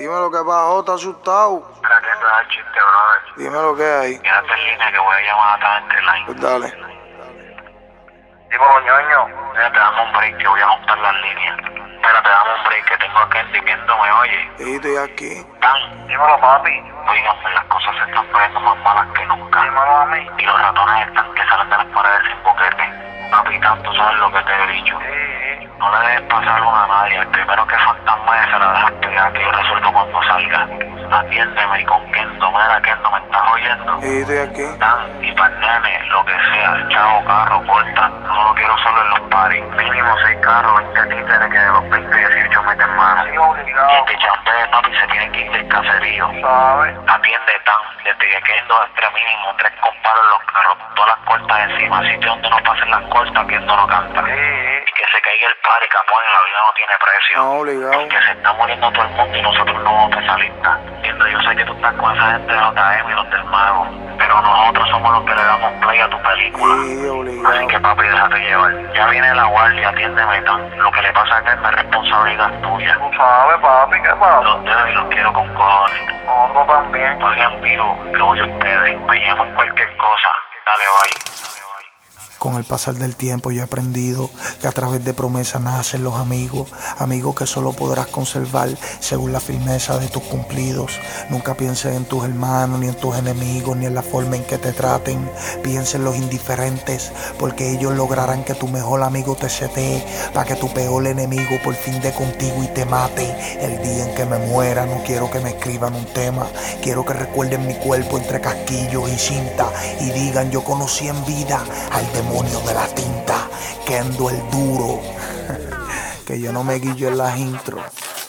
Dime lo que pasó, ¿estás asustado? Mira, que esto es el chiste, brother. Dime lo que hay. Quédate en línea que voy a llamar a Talent Line. Pues dale. Digo, ñoño, mira, te damos un break que voy a juntar las líneas. Mira, te damos un break que tengo a Kendi Kendo, ¿me oye? Sí, estoy aquí. Dan, dímelo, papi. Oigan, las cosas se están poniendo más malas que nunca. Dímelo a mí. Y los ratones están que salen de las paredes sin boquete. Papi, tanto sabes lo que te he dicho. Sí. No le dejes pasar una a nadie. El primero que fantasma se la dejas pegar, que yo resuelvo cuando salga. Atiéndeme y con Kendo, mira, Kendo, ¿me estás oyendo? Sí, estoy aquí. Dan, y para el nene, lo que sea, chavo, carro, corta. No lo quiero solo en los paris. Mínimo 6 carros, 20 títeres que de los 20 18 meten mano. Sí, obligado. Y este chambé, papi, se tiene que ir del caserío. ¿Sabes? Atiende, Dan, desde que Kendo entre mínimo 3 comparos en los carros, todas las cortas encima. Sitio donde no pasen las cortas, Kendo no canta. Sí. Y que se caiga el pari, capón, y la vida no tiene precio. No, obligado. Que se está muriendo todo el mundo y nosotros no vamos a empezar lista. Entiendo, yo sé que tú estás con esa gente de JM y los del mago, pero nosotros somos los que le damos play a tu película. Sí, obligado. Así que papi, déjate llevar. Ya viene la guardia, atiéndeme, Dan. Lo que le pasa a que es responsabilidad tuya. Tú sabes, papi, ¿qué pasa? Los dejo y los quiero con cojones. Nosotros también. Oigan, vivo, que voy a ustedes. Me llaman cualquier cosa. Dale, bye. Con el pasar del tiempo yo he aprendido que a través de promesas nacen los amigos, amigos que solo podrás conservar según la firmeza de tus cumplidos. Nunca pienses en tus hermanos, ni en tus enemigos, ni en la forma en que te traten. Piensa en los indiferentes, porque ellos lograrán que tu mejor amigo te setee, para que tu peor enemigo por fin dé contigo y te mate. El día en que me muera no quiero que me escriban un tema, quiero que recuerden mi cuerpo entre casquillos y cinta y digan: yo conocí en vida al demonio de la tinta, Kendo el duro. Que yo no me guillo en las intros.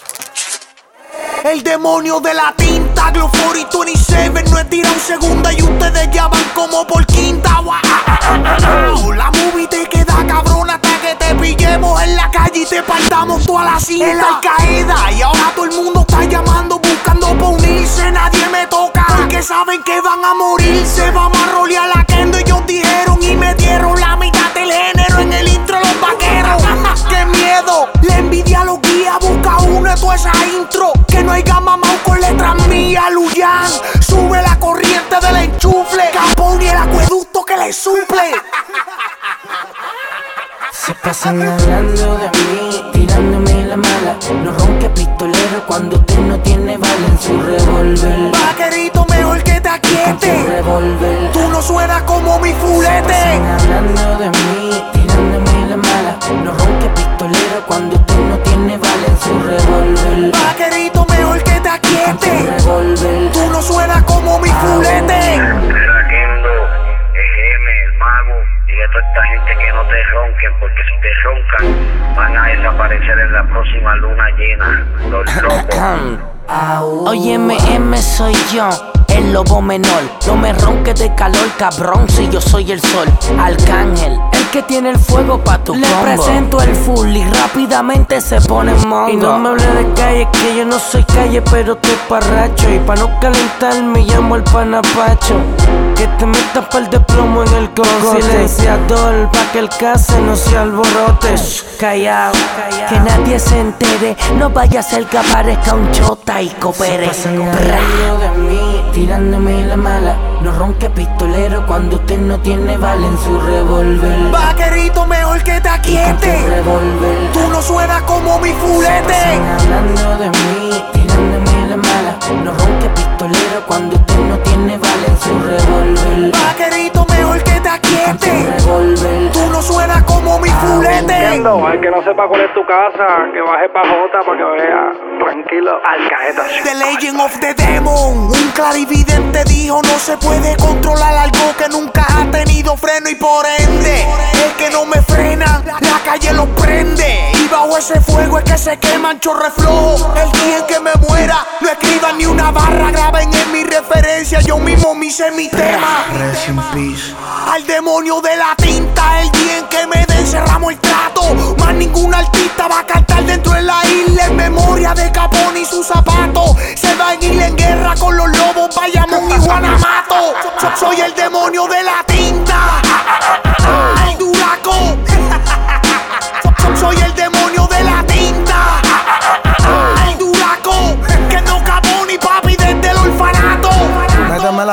El demonio de la tinta, Glow 4027, no es tirar un segundo y ustedes ya van como por quinta. La movie te queda cabrona hasta que te pillemos en la calle y te partamos toda la cinta. En Al Qaeda y ahora todo el mundo está llamando buscando pa' unirse, nadie me toca porque saben que van a morirse. Vamos a rolear la Kendo, ellos dijeron y me dieron la mitad del género en el intro los vaqueros. ¡Qué miedo! La envidia los guía, busca uno de toda esa intro. Que no haya mamado con letras mías, Luyan. Sube la corriente del enchufle, Capón y el acueducto que le suple. Se pasan hablando de mí, tirándome la mala. No ronque pistolero cuando usted no tiene bala en su revólver. Vaquerito, mejor que te aquiete. Tú no suenas como mi fulete. Se pasan hablando de mí, tirándome la mala. No ronque pistolero cuando usted no tiene bala en su revólver. Vaquerito, mejor que te aquiete. Tú no suenas como mi fulete. Mira, Kendo, el mago, y a toda esta gente que no te ronquen, porque si te roncan van a desaparecer en la próxima luna llena, los locos. Óyeme, M soy yo, el lobo menor. No me ronques de calor, cabrón, si yo soy el sol. Arcángel, el que tiene el fuego pa' tu combo. Le presento el full y rápidamente se pone mongo. Y no me hable de calle, que yo no soy calle, pero te parracho. Y pa' no calentarme llamo al panapacho. Que te metas par de plomo en el cogote. Silenciador, pa' que el case no se alborote. Callao, que nadie se entere. No vaya a ser que aparezca un chota y coopere. Se pasan hablando de mí, tirándome la mala. No ronque pistolero cuando usted no tiene bala en su revólver. Vaquerito, mejor que te aquiete. Tú no suenas como mi fulete. Se pasan hablando de mí, tirándome la mala. No ronque pistolero cuando usted no tiene bala en su revólver. Vaquerito, mejor que te aquiete. Tú no suenas como mi fulete. Al que no sepa cuál es tu casa, que baje pa' Jota para que vea. Tranquilo, Al Qaeda. The Legend of the Demon. Un clarividente dijo: no se puede controlar algo que nunca ha tenido freno. Y por ende, el que no me frena, la calle lo prende. Y bajo ese fuego es que se queman chorre flojo. El día en que me muera, no escriban ni una barra, graben en mi referencia. Yo mismo me hice mi tema. Rest in peace. Al demonio de la tinta, el día en que me den cerramos el trato. Más ningún artista va a cantar dentro de la isla en memoria de Capón y sus zapatos. Se va en ir en guerra con los lobos, Bayamón y Guanamato. Soy el demonio de la tinta, el duraco. Soy el demonio de la tinta, el duraco. Que no cabe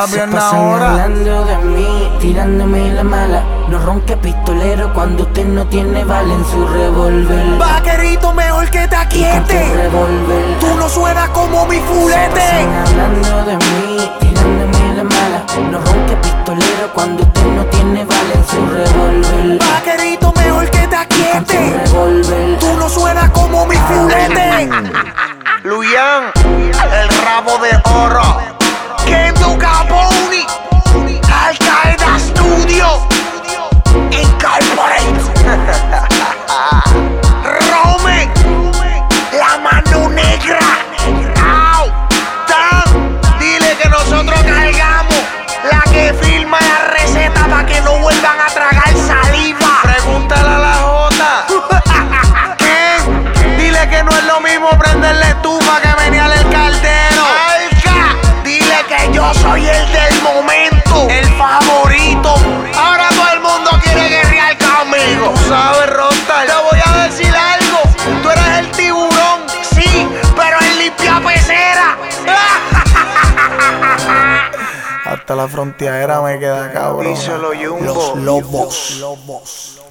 la Se pierna pasan ahora. hablando de mí, tirándome la mala. No ronque pistolero cuando usted no tiene bala en su revólver. Vaquerito, mejor que te Con tu aquietes. revólver. Tú no suenas como mi Se fulete. pasan hablando de mí, tirándome la mala. No ronque pistolero cuando usted no tiene bala en su revólver. Vaquerito, mejor que te Con tu aquietes. revólver. Tú no suenas como mi fulete. Luyan, el rabo de oro. Kendo Caponi. Al Qaeda Studio. Incorporate. Rome. La mano negra. Au. Tan, dile que nosotros cargamos La que firma la receta para que no vuelvan a tragar saliva. Pregúntale a la Jota. ¿Qué? Dile que no es lo mismo prenderle estufa que venir el caldero. Alca, dile que yo soy el del momento, el favorito. Ahora todo el mundo quiere guerrear conmigo. Tú sabes, Rontal. Te voy a decir algo, tú eres el tiburón, sí, pero el limpia pecera. Hasta la frontera me queda cabrón. Díselo, Jumbo. Los lobos.